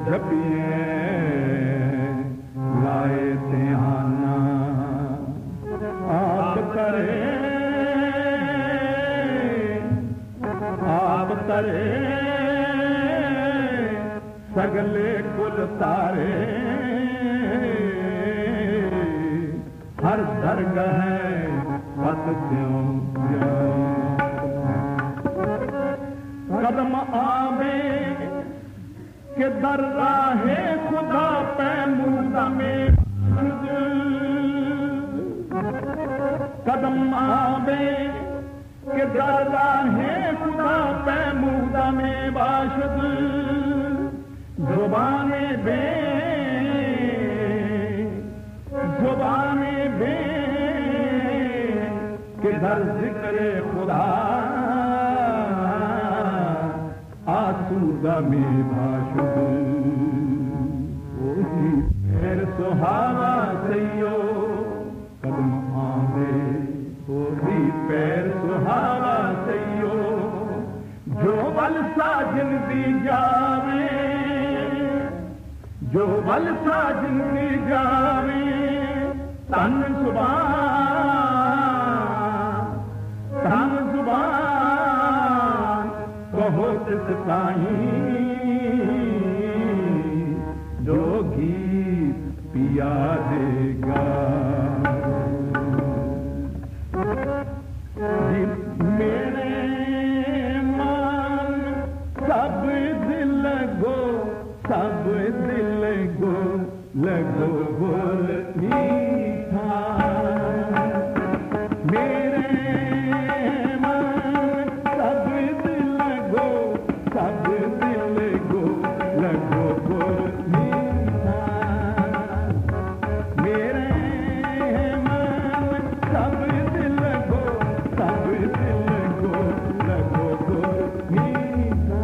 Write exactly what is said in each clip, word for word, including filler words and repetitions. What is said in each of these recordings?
झपिए लाए ध्याना आप करे आप करे सगले कुल तारे हर दरगाह पत त्यों कदम आवे के दर राहे खुदा पैमूद में कदम आवे के दर राहे खुदा पैमूद में बाशद जुबाने बे जुबाने बे किधर जिक्र खुदा आसूदा में भाषुद वही पैर सुहावा सैयो कदम आवे वही पैर सुहावा सैयो जो बल साजन दी जावे जो बल साजन दी जावे तन सुबान तन सुबान कहो तिस ताहीं जो गीत पिया देगा मेरे मान सब दिल गो सब दिल गो लगो बोल मीठा मेरे मन सब दिल गो सब दिल गो लगो बोल मीठा मेरे मन सब दिल गो सब दिल गो लगो बोल मीठा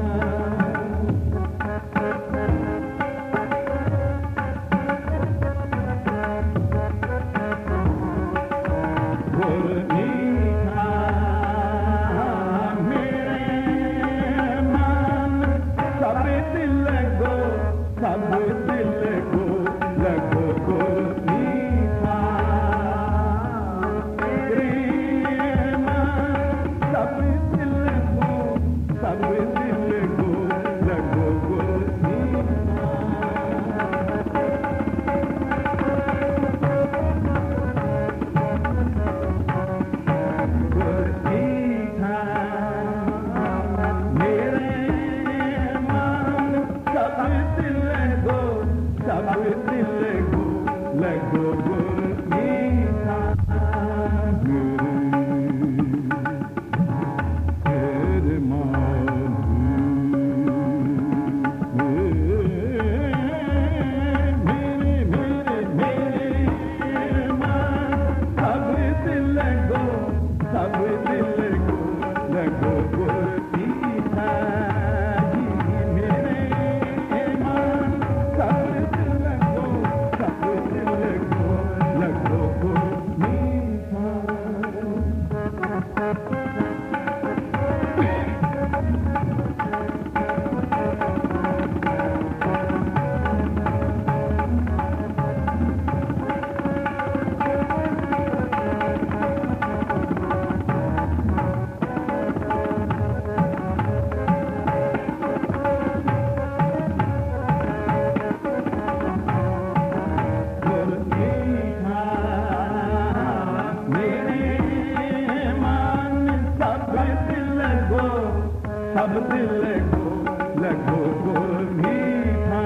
सब दिल को लगो बोल मीठा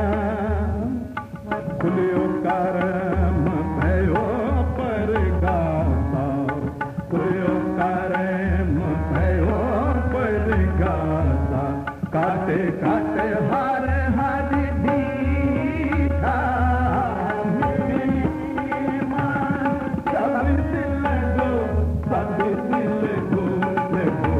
खुलियो करम भयो पर गाता खुलियो करम भयो पर गाता काटे काटे हर हर दीठा सब दिल को सब दिल को लगो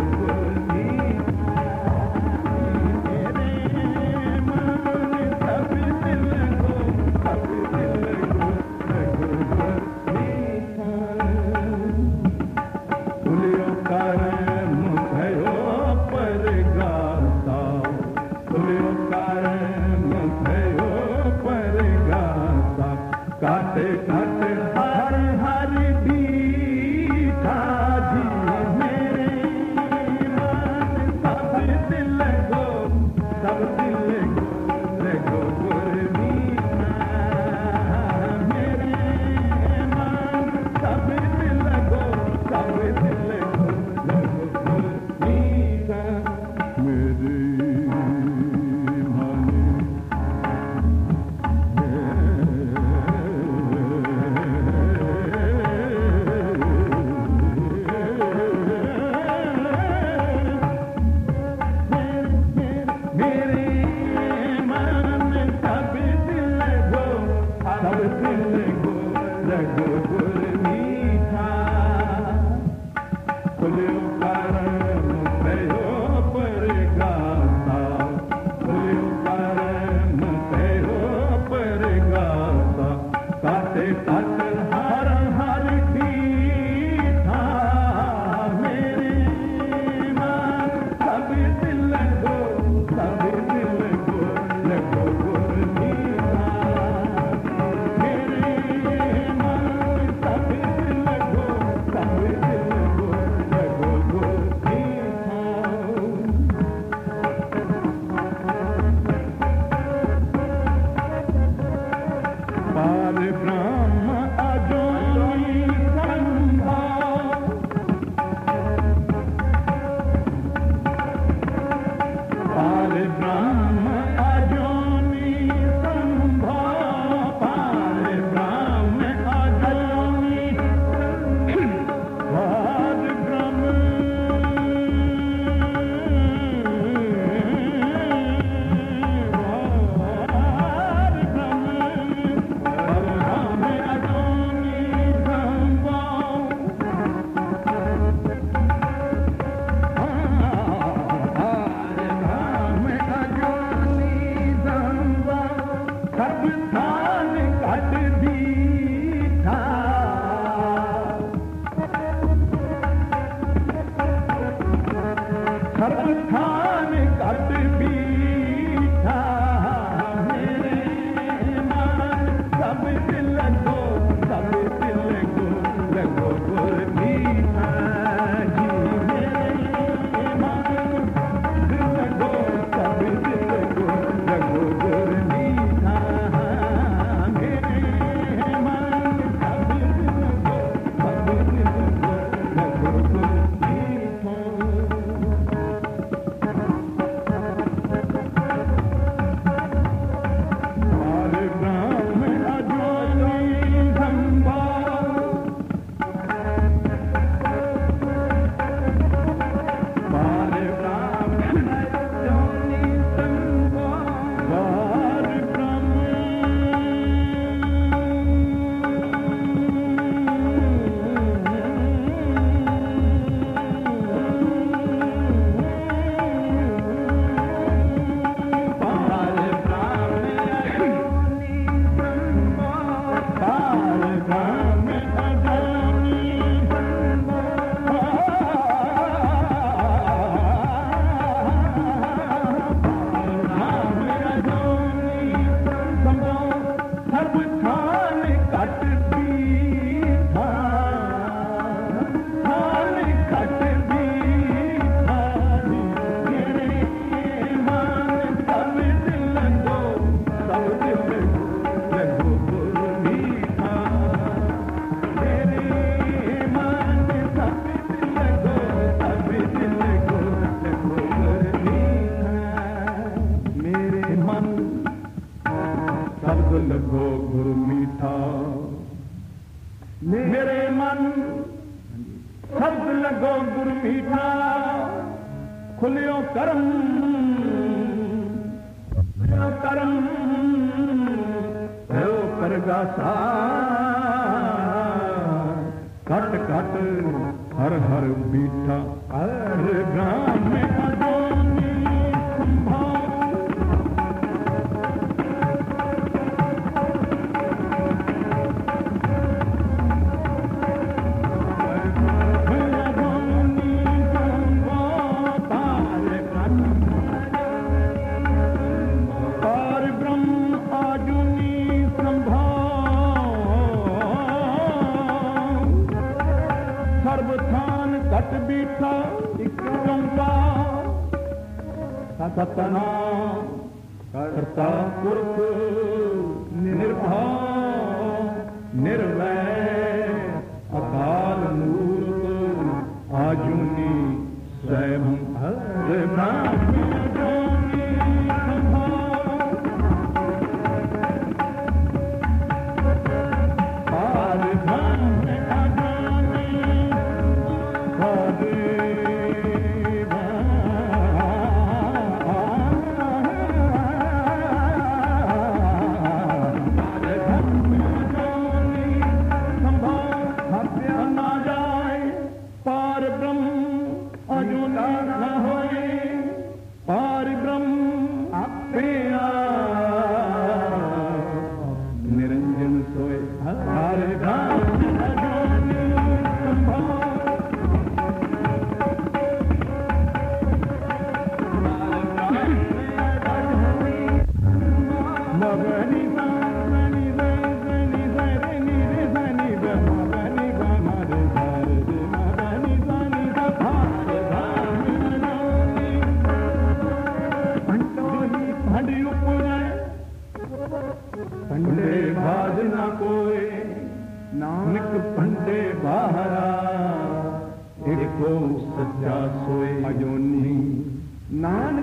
नानक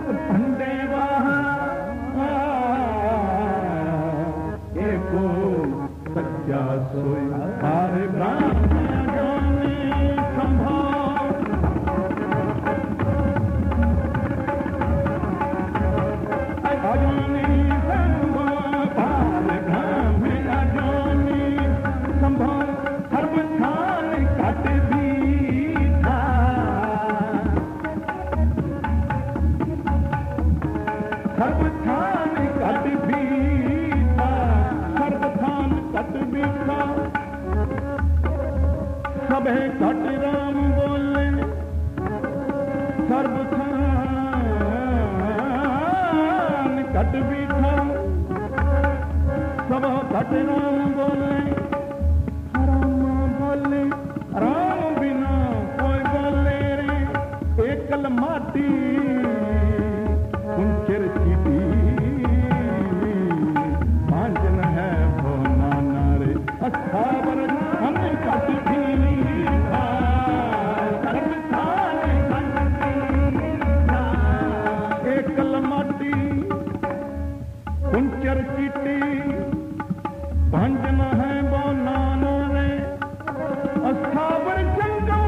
भंडे वहाँ एको सच्चा सोई हरे ब्राह्मण अज्ञानी संभाव अज्ञानी संभाव हरे ब्राह्मण अज्ञानी संभाव सर्वथान कट भी था सर्वथान कट भी था सर्वथान कट भी था सबे कट राम बोले सर्वथान कट भी था सब कट राम बोले राम बोले राम बिना कोई बोले रे एकल माटी कुंचर चीटी भांजन है भो नाना रे अस्थावर हम कट भी था सर्वथान कट भी था एकल माटी कुंचर चीटी भांजन है भो नाना रे अस्थावर जंगल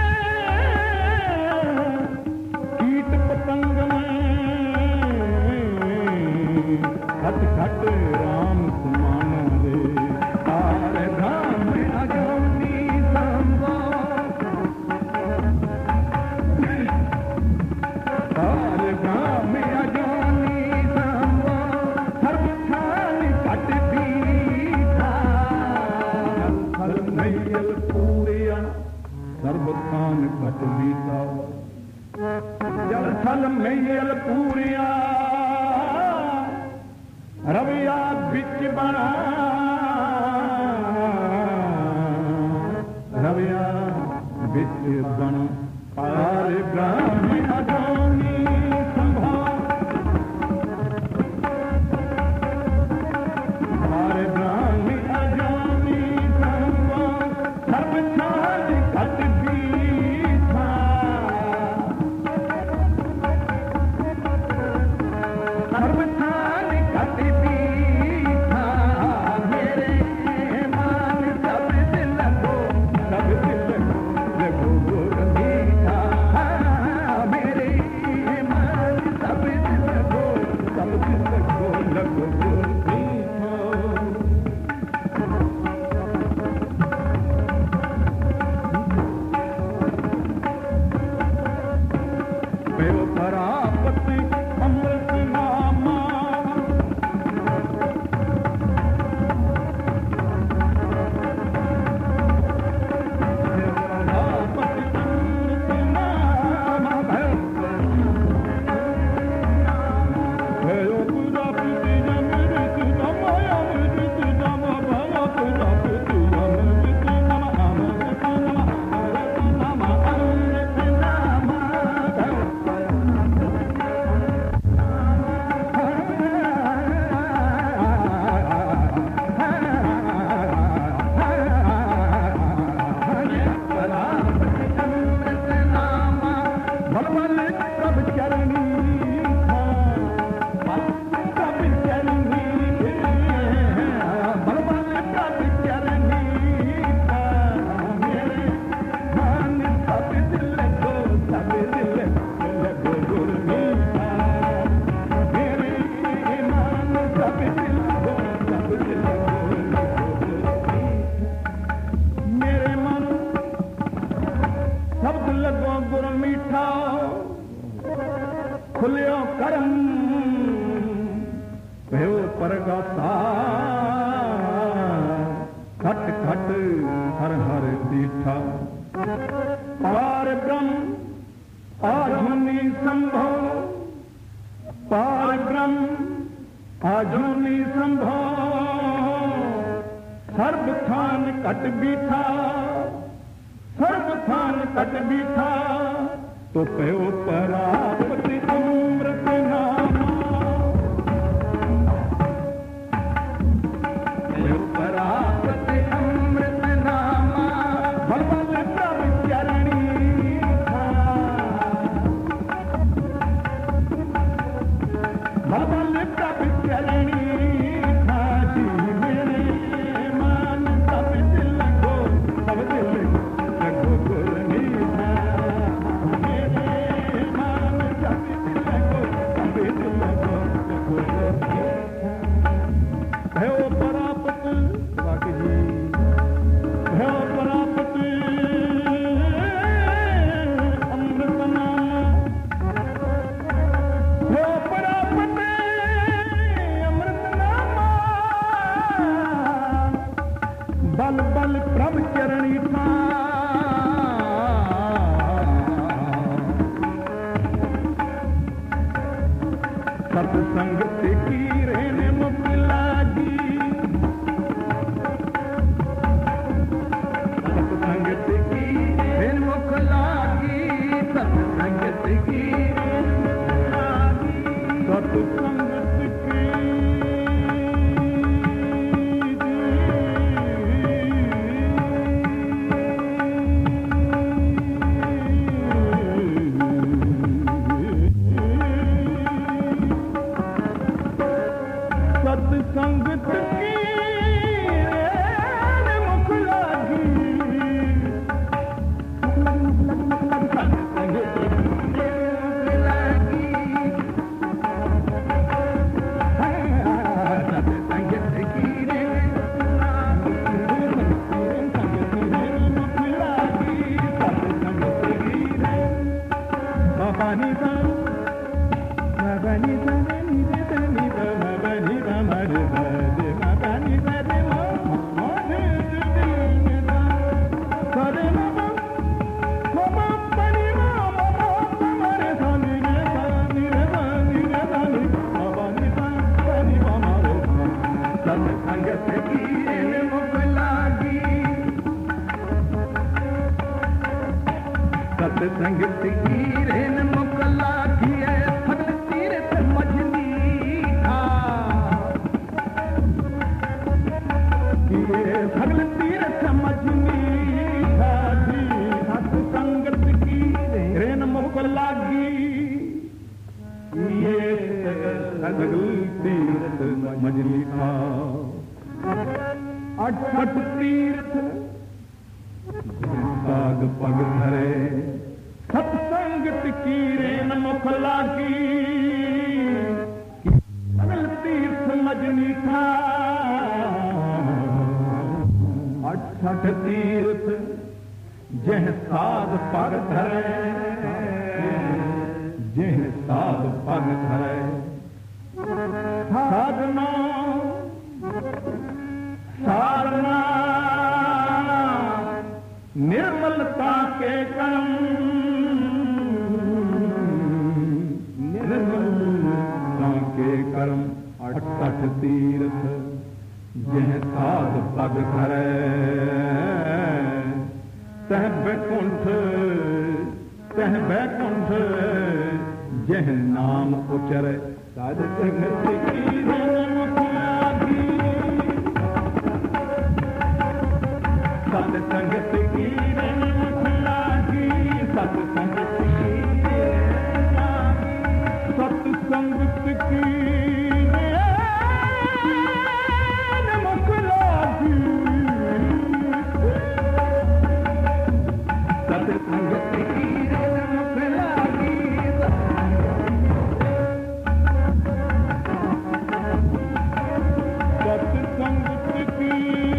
कीट पतंग खट खट राम सुमाना रे तारे धाम अज्ञानी संभाव तारे धाम अज्ञानी संभाव सर्वथान कट भी था हर नैयल पूरिया सर्वथान कट भी था जल थल मैयल पूरिया रविया बिच बना रविया बिच बना हरे ब्राह्मण अज्ञानी संभाव हरे ब्राह्मण अज्ञानी संभाव सर्वथान कट भी था सर्वथान कट भी था मेरे मान सब दिल को सब दिल लगो गुर मीठा मेरे मान सब दिल को सब दिल को लगो गुर मीठा बेव परापति अमृत नामा खुलियो करम भयो परगाता खट खट हर हर दीठा पार ब्रह्म आजुनी संभव पार ब्रह्म आजुनी संभव सर्वथान कट बीठा सर्वथान कट बीठा तो पयो परापति अमृत नामा पयो परापति अमृत नामा भगवत प्रभु चरणी था सत्संगत की रेन मुख लागी, सत्संगत की रेन मुख लागी, सत्संगत की सत्संगत की सत्संगत की रेन मुख लागी, सत्संगत की रेन मुख लागी है, सगल तीरथ मजनी था, ये सगल तीरथ मजनी था जी, सत्संगत की रेन मुख लागी, ये सगल तीरथ मजनी था, अठठ तीर्थ साग पग धरे, सत्संगत की रेन मुख लागी, सगल तीर्थ मजनी था, अठठ तीर्थ जह साध पग धरे, जह साध पग धरे, साधना सारना निर्मलता के कर्म, निर्मलता के कर्म, अठठ तीर्थ जिन्हें साध पग धरे, तह बैकुंठ तह बैकुंठ जह नाम उचरे, साध संगत की रेन मुख लागी, सत्संगत की रेन मुख लागी, सत्संगत की सत्संगत की रेन मुख लागी, सत्संगत की रेन मुख लागी, सत्संगत की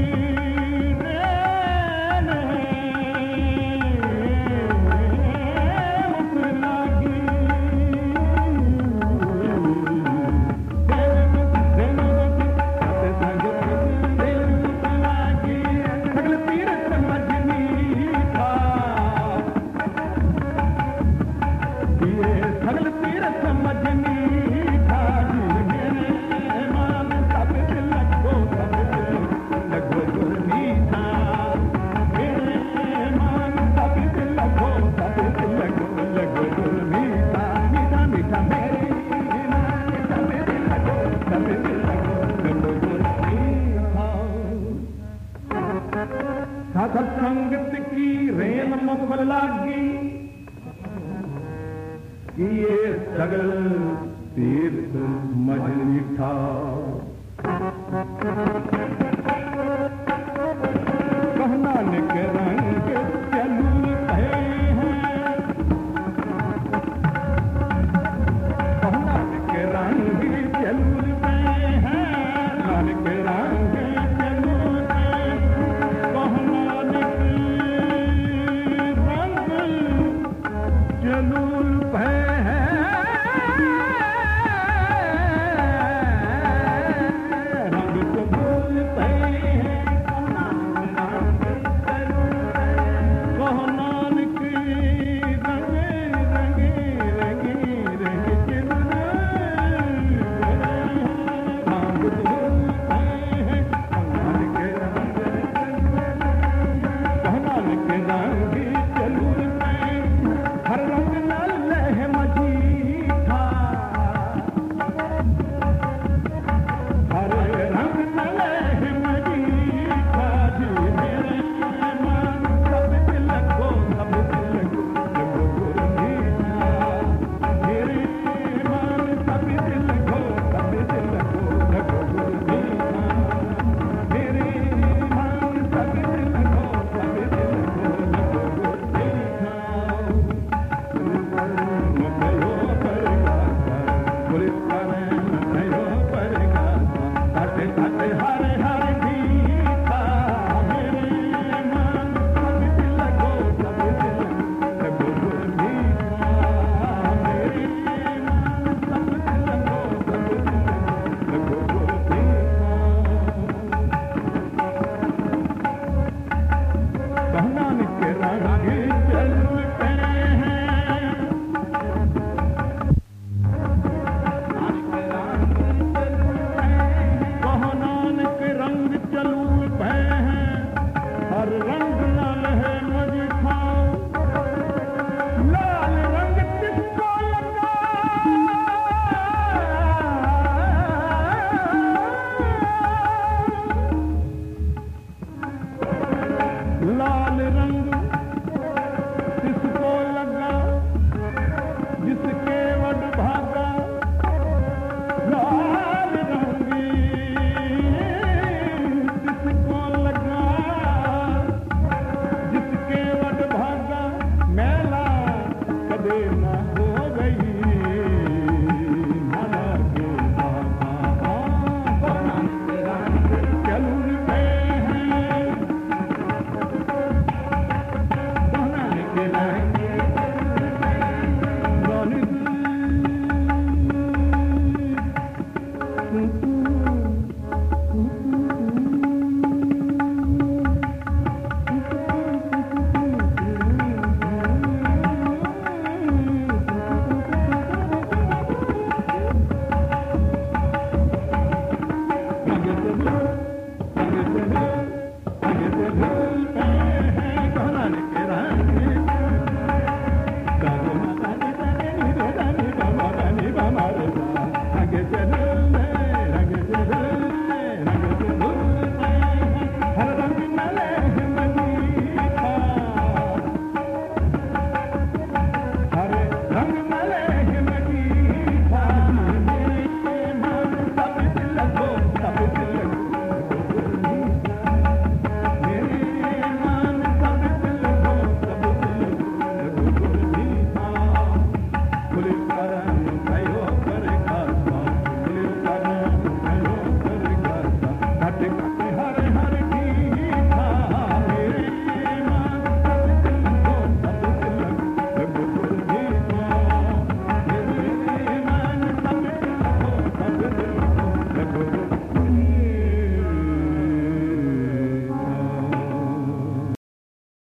सत्संगत की रेन मुख लागी, ये सगल तीर्थ मजनी था,